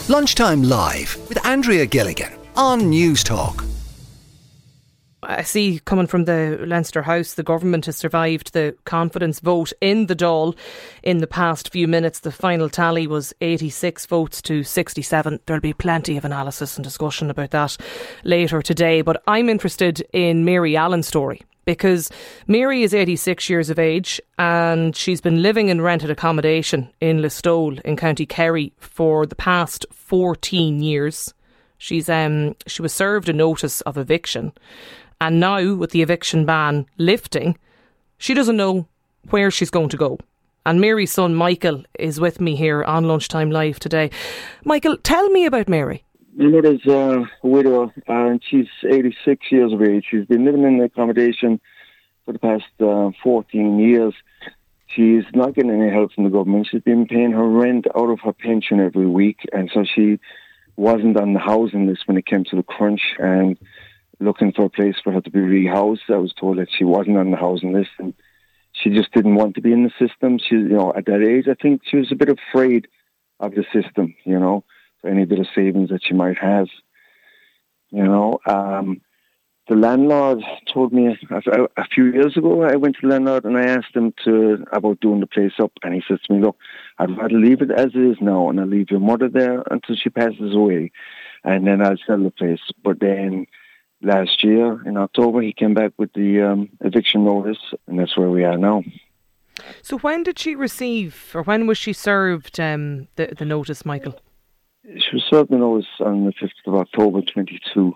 Lunchtime Live with Andrea Gilligan on News Talk. I see coming from the Leinster House, the government has survived the confidence vote in the Dáil in the past few minutes. The final tally was 86 votes to 67. There'll be plenty of analysis and discussion about that later today. But I'm interested in Mary Allen's story, because Mary is 86 years of age and she's been living in rented accommodation in Listowel in County Kerry for the past 14 years. She was served a notice of eviction, and now with the eviction ban lifting, she doesn't know where she's going to go. And Mary's son Michael is with me here on Lunchtime Live today. Michael, tell me about Mary. My mother's a widow and she's 86 years of age. She's been living in accommodation for the past 14 years. She's not getting any help from the government. She's been paying her rent out of her pension every week, and so she wasn't on the housing list when it came to the crunch and looking for a place for her to be rehoused. I was told that she wasn't on the housing list and she just didn't want to be in the system. She, at that age, I think she was a bit afraid of the system, for any bit of savings that she might have. The landlord told me a few years ago, I went to the landlord and I asked him about doing the place up, and he said to me, look, I'd rather leave it as it is now and I'll leave your mother there until she passes away and then I'll sell the place. But then last year in October he came back with the eviction notice, and that's where we are now. So when did she receive, or when was she served the notice, Michael? She was served the notice on the 5th of October 22.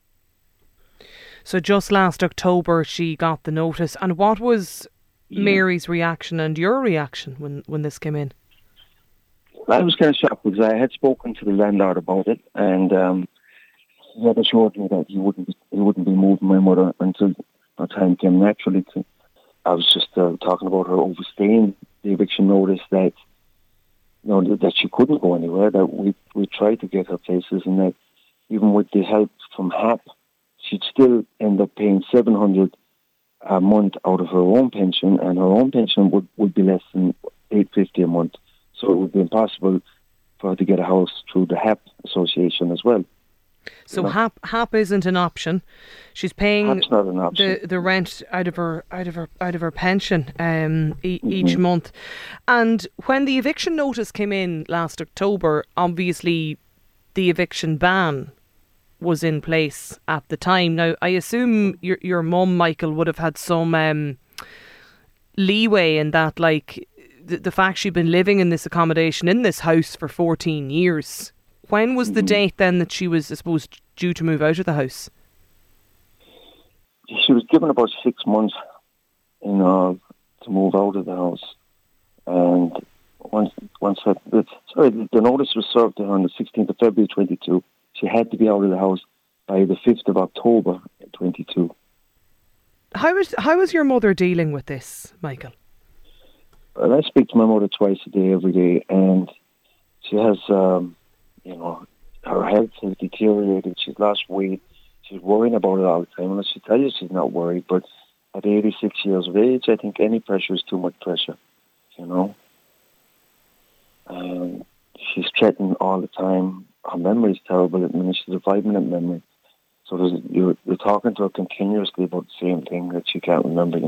So just last October she got the notice. And what was Mary's reaction and your reaction when this came in? I was kind of shocked because I had spoken to the landlord about it, and he had assured me that he wouldn't be moving my mother until her time came naturally. I was just talking about her overstaying the eviction notice, that that she couldn't go anywhere, that we tried to get her places, and that even with the help from HAP, she'd still end up paying $700 a month out of her own pension, and her own pension would be less than $850 a month. So it would be impossible for her to get a house through the HAP association as well. So HAP isn't an option. She's paying HAP's not an option. the rent out of her pension each month. And when the eviction notice came in last October, obviously the eviction ban was in place at the time. Now, I assume your mum, Michael, would have had some leeway in that, like the fact she'd been living in this accommodation, in this house for 14 years. When was the date then that she was, I suppose, due to move out of the house? She was given about 6 months to move out of the house. And the notice was served to her on the 16th of February 22. She had to be out of the house by the 5th of October 22. How is your mother dealing with this, Michael? Well, I speak to my mother twice a day, every day, and she has, her health has deteriorated. She's lost weight. She's worrying about it all the time. And she tells you she's not worried, but at 86 years of age, I think any pressure is too much pressure, she's threatened all the time. Her memory is terrible. I mean, she's a 5-minute memory. So you're talking to her continuously about the same thing that she can't remember,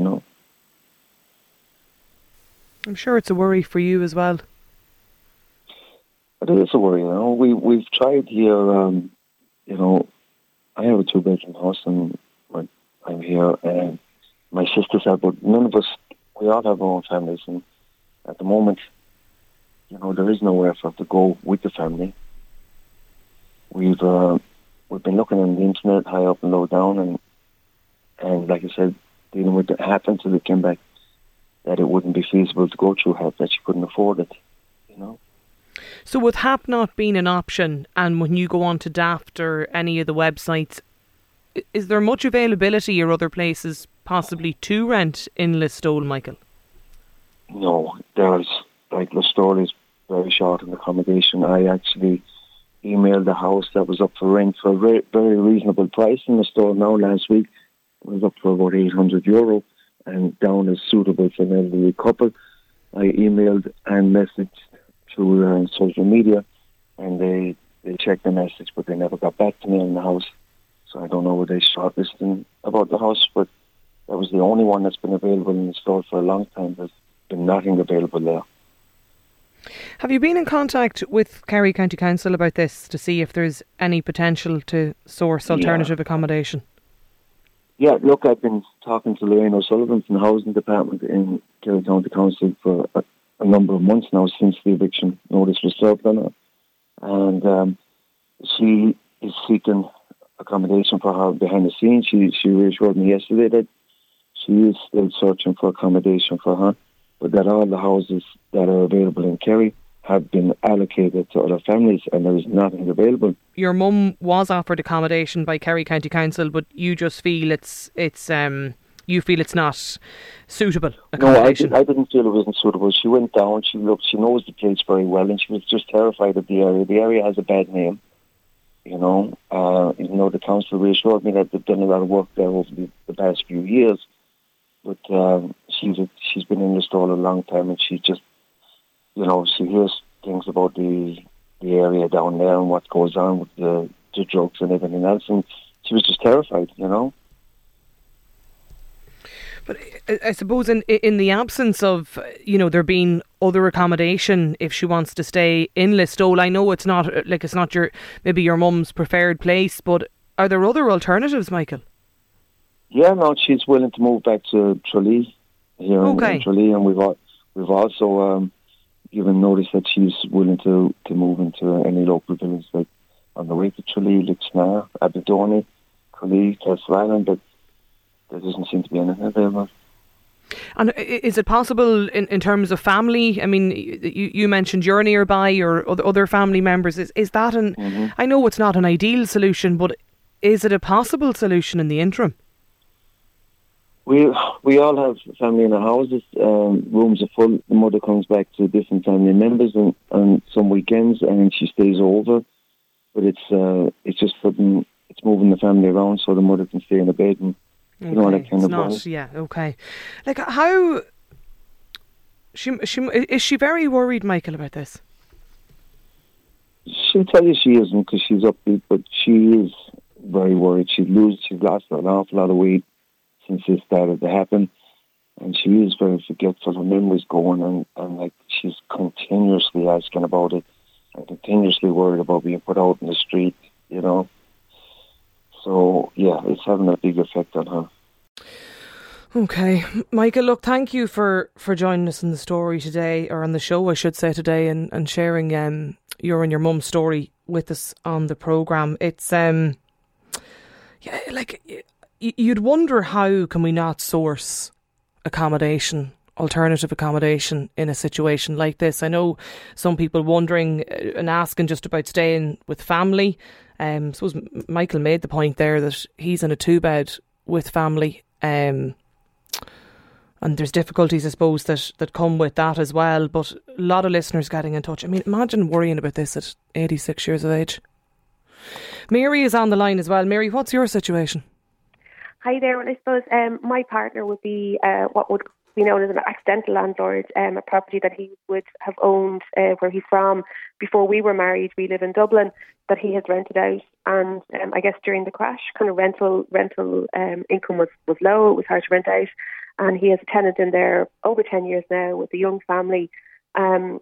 I'm sure it's a worry for you as well. It is a worry, We've tried here, I have a 2-bedroom house and I'm here, and my sisters have, but none of us, we all have our own families, and at the moment, there is nowhere for us to go with the family. We've been looking on the internet, high up and low down, and like I said, dealing with the HAP until it came back, that it wouldn't be feasible to go through HAP, that she couldn't afford it, So with HAP not being an option, and when you go on to Daft or any of the websites, is there much availability or other places possibly to rent in Listowel, Michael? No, there's, Listowel is very short on accommodation. I actually emailed the house that was up for rent for a very, very reasonable price in Listowel now last week. It was up for about €800 and down as suitable for an elderly couple. I emailed and messaged through social media, and they they checked the message, but they never got back to me in the house. So I don't know whether they shortlisted about the house, but that was the only one that's been available in the store for a long time. There's been nothing available there. Have you been in contact with Kerry County Council about this to see if there's any potential to source alternative accommodation? Yeah, look, I've been talking to Lorraine O'Sullivan from the Housing Department in Kerry County Council for a number of months now since the eviction notice was served on her. And she is seeking accommodation for her behind the scenes. She reassured me yesterday that she is still searching for accommodation for her, but that all the houses that are available in Kerry have been allocated to other families and there is nothing available. Your mum was offered accommodation by Kerry County Council, but you just feel it's not suitable accommodation. No, I didn't feel it wasn't suitable. She went down, she looked, she knows the place very well, and she was just terrified of the area. The area has a bad name, even though the council reassured me that they've done a lot of work there over the past few years. But she's been in the store a long time, and she just, she hears things about the area down there and what goes on with the drugs and everything else, and she was just terrified, But I suppose in the absence of, there being other accommodation, if she wants to stay in Listowel, I know it's not your mum's preferred place, but are there other alternatives, Michael? Yeah, no, she's willing to move back to Tralee here in Tralee, and we've also given notice that she's willing to move into any local village, like on the way to Tralee, Lixnar, Aberdeen, Tralee, Castle Island, but there doesn't seem to be anything available. And is it possible in terms of family? I mean, you mentioned you're nearby or other family members. Is that I know it's not an ideal solution, but is it a possible solution in the interim? We all have family in our houses. Rooms are full. The mother comes back to different family members on some weekends, and she stays over. But it's just it's moving the family around so the mother can stay in the bed and that kind of not, yeah, okay. Like, how is she very worried, Michael, about this? She'll tell you she isn't because she's upbeat, but she is very worried. She's lost an awful lot of weight since this started to happen, and she is very forgetful. Her memory's going, and like she's continuously asking about it and continuously worried about being put out in the street, So, yeah, it's having a big effect on her. Okay. Michael, look, thank you for joining us in the story today, or on the show, I should say, today, and sharing your and your mum's story with us on the programme. It's, you'd wonder how can we not source alternative accommodation in a situation like this. I know some people wondering and asking just about staying with family. I suppose Michael made the point there that he's in a 2-bed with family, and there's difficulties, I suppose, that come with that as well. But a lot of listeners getting in touch. I mean, imagine worrying about this at 86 years of age. Mary is on the line as well. Mary, what's your situation? Hi there. Well, I suppose my partner would be what would be known as an accidental landlord, a property that he would have owned where he's from before we were married. We live in Dublin, that he has rented out, and I guess during the crash, kind of rental income was low. It was hard to rent out, and he has a tenant in there over 10 years now with a young family, and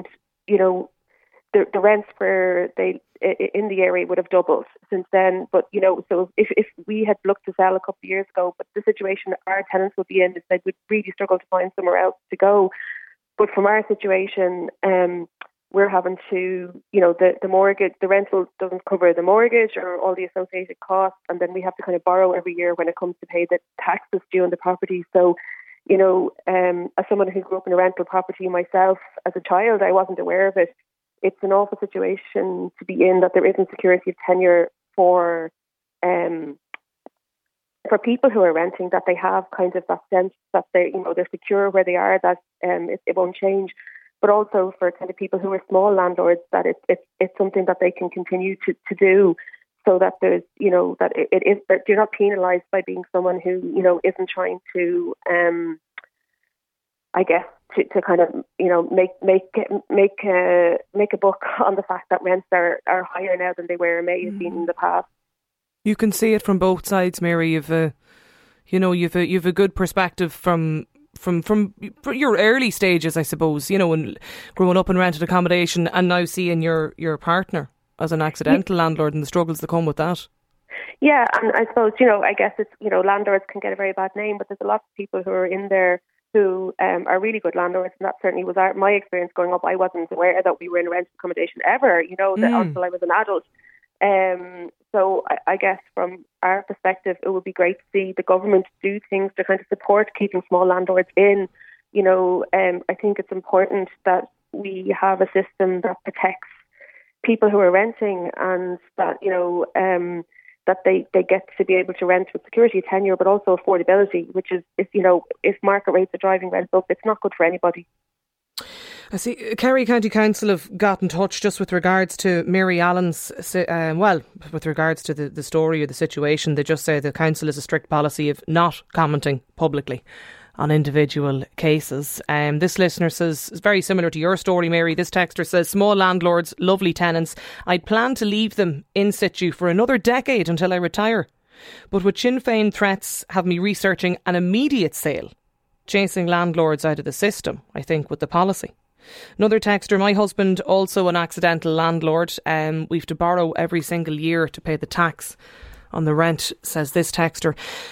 the rents in the area would have doubled since then. But so if we had looked to sell a couple of years ago, but the situation our tenants would be in is they would really struggle to find somewhere else to go. But from our situation, we're having to, the mortgage, the rental doesn't cover the mortgage or all the associated costs, and then we have to kind of borrow every year when it comes to pay the taxes due on the property. So, as someone who grew up in a rental property myself as a child, I wasn't aware of it. It's an awful situation to be in, that there isn't security of tenure for people who are renting, that they have kind of that sense that they're secure where they are, that it won't change. But also for kind of people who are small landlords, that it's something that they can continue to do, so that there's that it is, you're not penalised by being someone who isn't trying to I guess, to kind of, make a book on the fact that rents are higher now than they were may have been in the past. You can see it from both sides, Mary. You've a good perspective from your early stages, I suppose, and growing up in rented accommodation, and now seeing your partner as an accidental landlord and the struggles that come with that. Yeah, and I suppose, I guess it's, landlords can get a very bad name, but there's a lot of people who are in there who are really good landlords, and that certainly was my experience growing up. I wasn't aware that we were in rented accommodation ever, until I was an adult. So I guess from our perspective, it would be great to see the government do things to kind of support keeping small landlords in. I think it's important that we have a system that protects people who are renting, and that, that they get to be able to rent with security, tenure, but also affordability, which is, if market rates are driving rents up, it's not good for anybody. I see Kerry County Council have got in touch just with regards to Mary Allen's, with regards to the story or the situation. They just say the council has a strict policy of not commenting publicly on individual cases. This listener says, it's very similar to your story, Mary. This texter says, small landlords, lovely tenants. I'd plan to leave them in situ for another decade until I retire. But with Sinn Féin threats have me researching an immediate sale, chasing landlords out of the system, I think, with the policy. Another texter, my husband, also an accidental landlord. We've to borrow every single year to pay the tax on the rent, says this texter.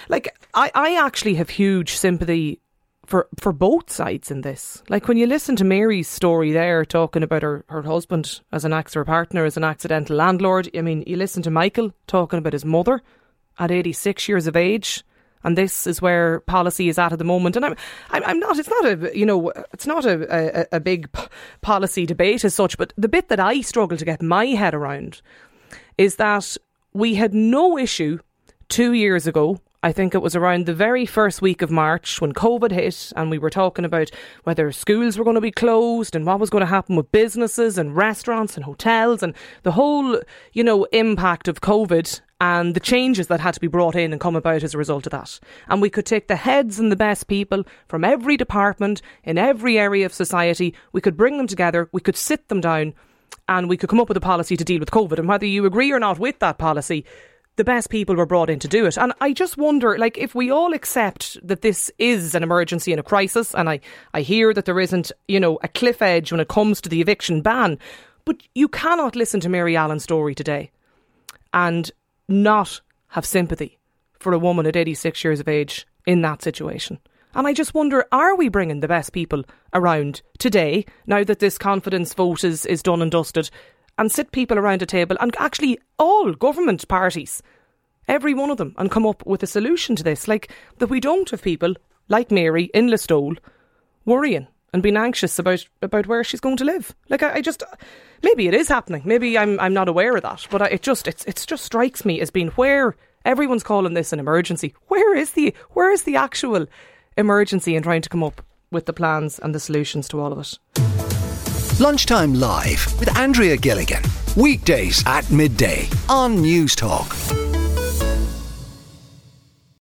I actually have huge sympathy for both sides in this. Like, when you listen to Mary's story there, talking about her husband as her partner as an accidental landlord. I mean, you listen to Michael talking about his mother at 86 years of age. And this is where policy is at the moment. And I'm not. It's not a big policy debate as such. But the bit that I struggle to get my head around is that we had no issue 2 years ago. I think it was around the very first week of March when COVID hit, and we were talking about whether schools were going to be closed and what was going to happen with businesses and restaurants and hotels and the whole, impact of COVID and the changes that had to be brought in and come about as a result of that. And we could take the heads and the best people from every department in every area of society. We could bring them together. We could sit them down and we could come up with a policy to deal with COVID. And whether you agree or not with that policy, the best people were brought in to do it. And I just wonder, if we all accept that this is an emergency and a crisis, and I hear that there isn't, a cliff edge when it comes to the eviction ban, but you cannot listen to Mary Allen's story today and not have sympathy for a woman at 86 years of age in that situation. And I just wonder, are we bringing the best people around today, now that this confidence vote is done and dusted, and sit people around a table, and actually all government parties, every one of them, and come up with a solution to this? That we don't have people like Mary in Listowel worrying and being anxious about where she's going to live. I just, maybe it is happening. Maybe I'm not aware of that. But it just strikes me as being, where everyone's calling this an emergency, where is the actual emergency in trying to come up with the plans and the solutions to all of it? Lunchtime Live with Andrea Gilligan. Weekdays at midday on News Talk.